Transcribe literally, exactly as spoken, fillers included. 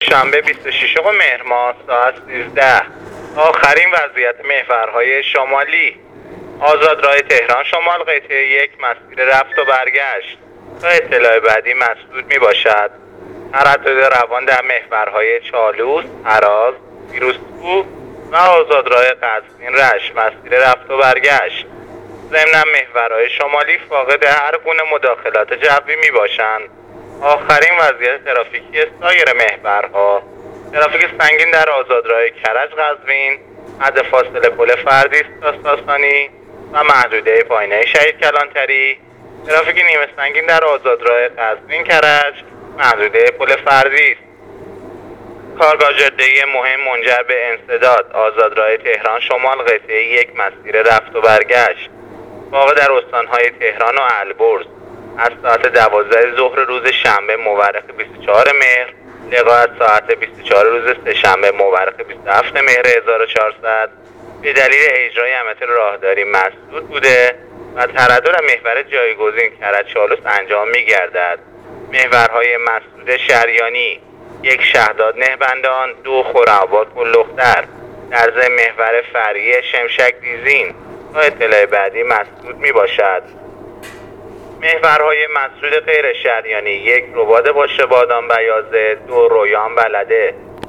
دوشنبه بیست و ششم مهر ماه ساعت سیزده. آخرین وضعیت محورهای شمالی: آزاد راه تهران شمال قطعه یک مسیر رفت و برگشت. تا اطلاع بعدی مسدود می باشد. تردد روان در محورهای چالوس، هراز، فیروزکوه و آزاد راه قزوین رشت مسیر رفت و برگشت. ضمن محورهای شمالی فاقد هر گونه مداخلات جوی می باشند. آخرین وضعیت ترافیکی سایر محورها: ترافیک سنگین در آزاد راه کرج قزوین، حد فاصله پل فردیس تا ساسانی و محدوده پایینه شهید کلانتری. ترافیک نیمه سنگین در آزاد راه قزوین کرج، محدوده پل فردیس. کارگاه جاده مهم منجر به انسداد: آزاد راه تهران شمال قطعه یک مسیر رفت و برگشت. واقع در استانهای تهران و البرز از ساعت دوازده ظهر روز شنبه مورخ بیست و چهارم مهر لقا از ساعت بیست و چهارم روز سه‌شنبه مورخ بیست و هفتم مهر هزار و چهارصد به دلیل اجرای عملیات راهداری مسدود بوده و تردد در محور جایگزین کرج چالوس انجام می‌گردد. محورهای مسدود شریانی: یک شهداد نهبندان، دو خرم‌آباد پل‌لختر. در ضمن محور فرعی شمشک دیزین تا اطلاع بعدی مسدود می باشد. محورهای مسدود غیر شریانی: یک رباط پشت بادام بیازه، دو رویان بلده.